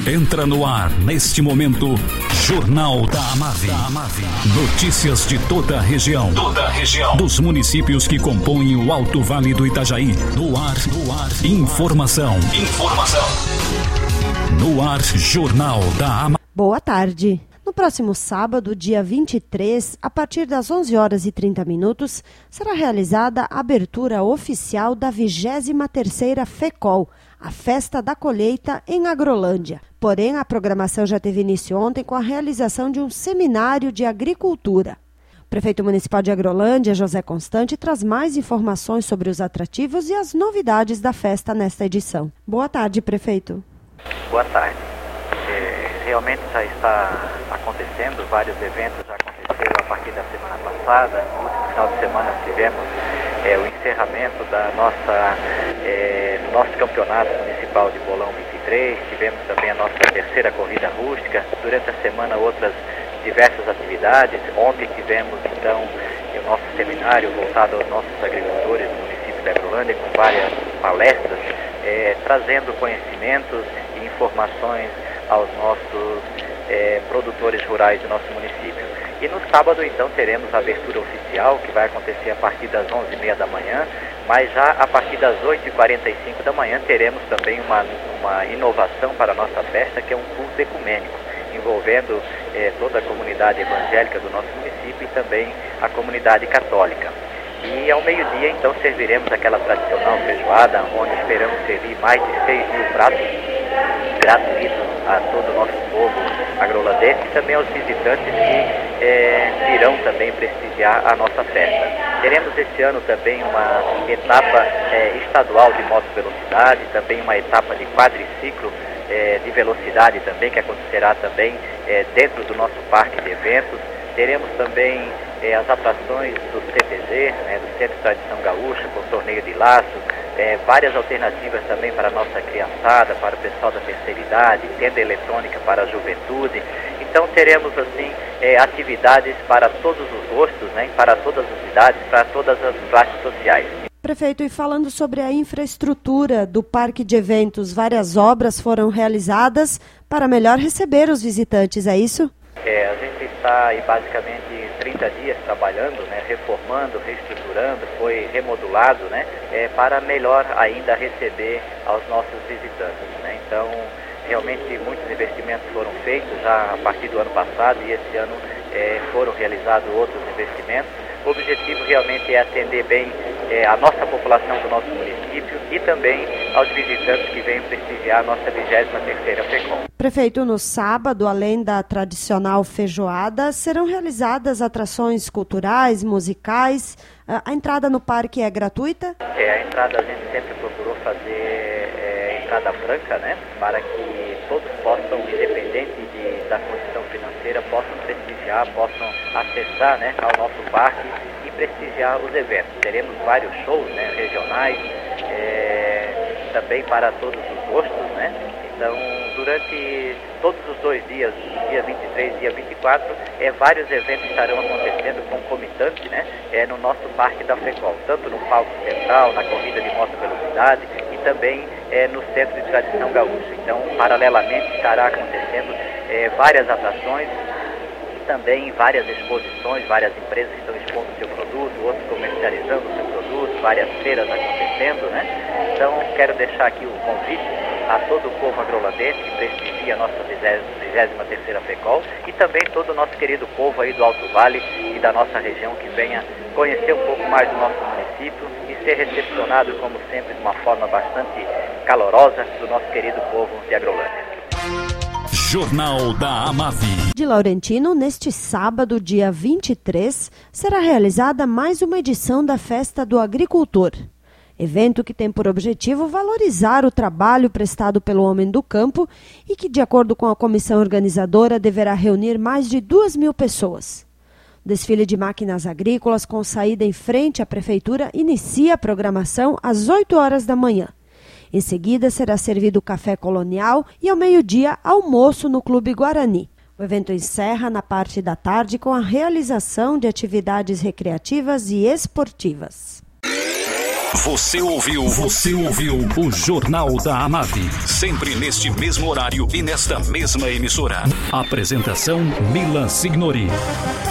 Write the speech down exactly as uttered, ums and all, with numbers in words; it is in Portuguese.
Entra no ar, neste momento, Jornal da Amave. Notícias de toda a região. Toda a região. Dos municípios que compõem o Alto Vale do Itajaí. No ar, no ar. Informação. Informação. No ar, Jornal da Amave. Boa tarde. No próximo sábado, dia vinte e três, a partir das onze horas e trinta minutos, será realizada a abertura oficial da vigésima terceira FECOL, a Festa da Colheita em Agrolândia. Porém, a programação já teve início ontem com a realização de um seminário de agricultura. O prefeito municipal de Agrolândia, José Constante, traz mais informações sobre os atrativos e as novidades da festa nesta edição. Boa tarde, prefeito. Boa tarde. É, realmente já está acontecendo, vários eventos já aconteceram a partir da semana passada. No último final de semana tivemos é, o encerramento da nossa, é, do nosso campeonato municipal de bolão vinte e três, tivemos também a nossa terceira corrida rústica, durante a semana outras diversas atividades. Ontem tivemos então o nosso seminário voltado aos nossos agricultores do município de Agrolândia, com várias palestras, é, trazendo conhecimentos e informações aos nossos é, produtores rurais do nosso município. E no sábado, então, teremos a abertura oficial, que vai acontecer a partir das onze e meia da manhã, mas já a partir das oito e quarenta e cinco da manhã teremos também uma, uma inovação para a nossa festa, que é um culto ecumênico, envolvendo é, toda a comunidade evangélica do nosso município e também a comunidade católica. E ao meio-dia, então, serviremos aquela tradicional feijoada, onde esperamos servir mais de seis mil pratos, gratuito a todo o nosso povo agrolandense e também aos visitantes que é, virão também prestigiar a nossa festa. Teremos esse ano também uma etapa é, estadual de moto velocidade, também uma etapa de quadriciclo é, de velocidade também, que acontecerá também é, dentro do nosso parque de eventos. Teremos também é, as atrações do C T Z, né, do Centro de Tradição Gaúcha, com torneio de laço, é, várias alternativas também para a nossa criançada, para o pessoal da terceira idade, tenda eletrônica para a juventude. Então teremos assim é, atividades para todos os gostos, né, para todas as idades, para todas as classes sociais. Prefeito, e falando sobre a infraestrutura do parque de eventos, várias obras foram realizadas para melhor receber os visitantes, é isso? É, a gente está aí basicamente trinta dias trabalhando, né, reformando, reestruturando, foi remodulado, né, é, para melhor ainda receber aos nossos visitantes, né. Então, realmente muitos investimentos foram feitos já a partir do ano passado e esse ano é, foram realizados outros investimentos. O objetivo realmente é atender bem é, a nossa população do nosso município e também aos visitantes que venham prestigiar a nossa vigésima terceira FECOL. Prefeito, no sábado, além da tradicional feijoada, serão realizadas atrações culturais, musicais. A entrada no parque é gratuita? É, a entrada a gente sempre procurou fazer é, entrada franca, né, para que todos possam, independente de, da condição financeira, possam prestigiar, possam acessar, né, ao nosso parque e prestigiar os eventos. Teremos vários shows, né, regionais, é, também para todos os gostos, né. Então, durante todos os dois dias, dia vinte e três e dia vinte e quatro, é, vários eventos estarão acontecendo concomitantes, né, é, no nosso parque da FECOL, tanto no palco central, na corrida de moto velocidade e também é, no Centro de Tradição Gaúcha. Então, paralelamente, estará acontecendo é, várias atrações e também várias exposições, várias empresas estão expondo o seu produto, outros comercializando o seu produto, várias feiras acontecendo, né? Então, quero deixar aqui o convite a todo o povo agrolandense que prestigia a nossa vigésima terceira FECOL e também todo o nosso querido povo aí do Alto Vale e da nossa região que venha conhecer um pouco mais do nosso município e ser recepcionado, como sempre, de uma forma bastante calorosa do nosso querido povo de Agrolândia. Jornal da Amave. De Laurentino, neste sábado, dia vinte e três, será realizada mais uma edição da Festa do Agricultor. Evento que tem por objetivo valorizar o trabalho prestado pelo homem do campo e que, de acordo com a comissão organizadora, deverá reunir mais de duas mil pessoas. O desfile de máquinas agrícolas com saída em frente à prefeitura inicia a programação às oito horas da manhã. Em seguida, será servido café colonial e, ao meio-dia, almoço no Clube Guarani. O evento encerra na parte da tarde com a realização de atividades recreativas e esportivas. Você ouviu, você ouviu o Jornal da Amave, sempre neste mesmo horário e nesta mesma emissora. Apresentação Mila Signori.